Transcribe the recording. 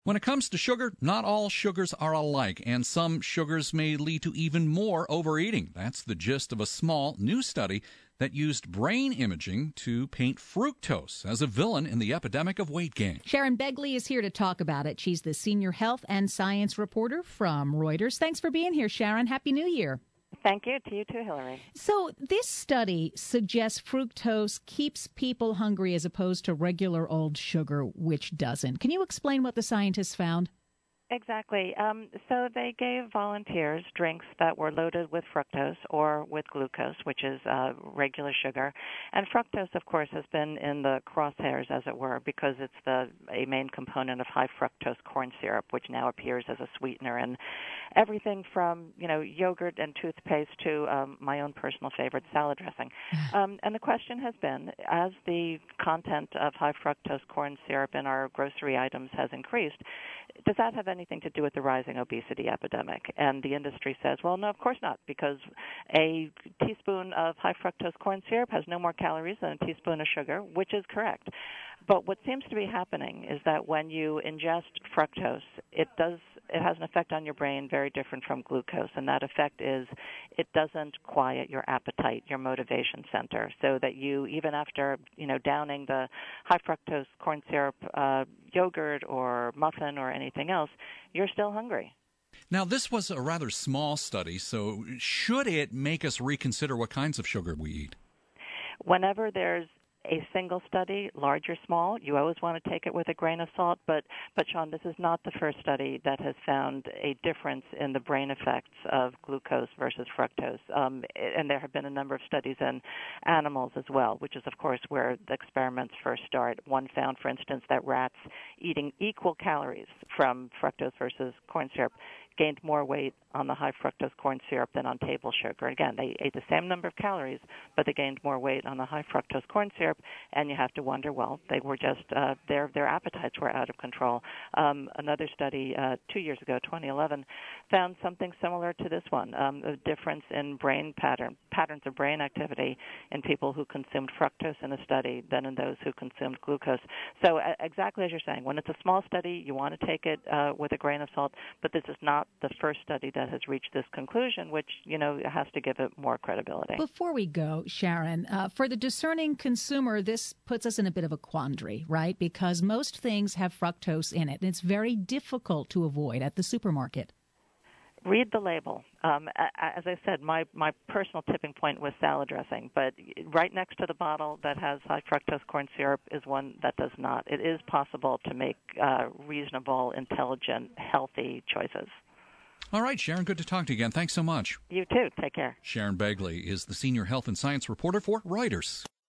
When it comes to sugar, not all sugars are alike, and some sugars may lead to even more overeating. That's the gist of a small new study that used brain imaging to paint fructose as a villain in the epidemic of weight gain. Sharon Begley is here to talk about it. She's the senior health and science reporter from Reuters. Thanks for being here, Sharon. Happy New Year. Thank you. To you too, Hillary. So this study suggests fructose keeps people hungry as opposed to regular old sugar, which doesn't. Can you explain what the scientists found? Exactly. So they gave volunteers drinks that were loaded with fructose or with glucose, which is regular sugar. And fructose, of course, has been in the crosshairs, as it were, because it's a main component of high fructose corn syrup, which now appears as a sweetener in everything from, yogurt and toothpaste to my own personal favorite, salad dressing. And the question has been, as the content of high fructose corn syrup in our grocery items has increased, does that have anything to do with the rising obesity epidemic? And the industry says, well, no, of course not, because a teaspoon of high fructose corn syrup has no more calories than a teaspoon of sugar, which is correct. But what seems to be happening is that when you ingest fructose, it has an effect on your brain very different from glucose, and that effect is it doesn't quiet your appetite, your motivation center, so that you, even after downing the high fructose corn syrup yogurt or muffin or anything else, you're still hungry. Now, this was a rather small study, so should it make us reconsider what kinds of sugar we eat? Whenever there's a single study, large or small, you always want to take it with a grain of salt. But Sean, this is not the first study that has found a difference in the brain effects of glucose versus fructose. And there have been a number of studies in animals as well, which is, of course, where the experiments first start. One found, for instance, that rats eating equal calories from fructose versus corn syrup gained more weight on the high fructose corn syrup than on table sugar. Again, they ate the same number of calories, but they gained more weight on the high fructose corn syrup, and you have to wonder, well, they were just, their appetites were out of control. Another study 2 years ago, 2011, found something similar to this one, a difference in brain patterns of brain activity in people who consumed fructose in a study than in those who consumed glucose. So exactly as you're saying, when it's a small study, you want to take it with a grain of salt, but this is not the first study that has reached this conclusion, which, has to give it more credibility. Before we go, Sharon, for the discerning consumer, this puts us in a bit of a quandary, right? Because most things have fructose in it, and it's very difficult to avoid at the supermarket. Read the label. As I said, my personal tipping point was salad dressing, but right next to the bottle that has high fructose corn syrup is one that does not. It is possible to make reasonable, intelligent, healthy choices. All right, Sharon, good to talk to you again. Thanks so much. You too. Take care. Sharon Begley is the senior health and science reporter for Reuters.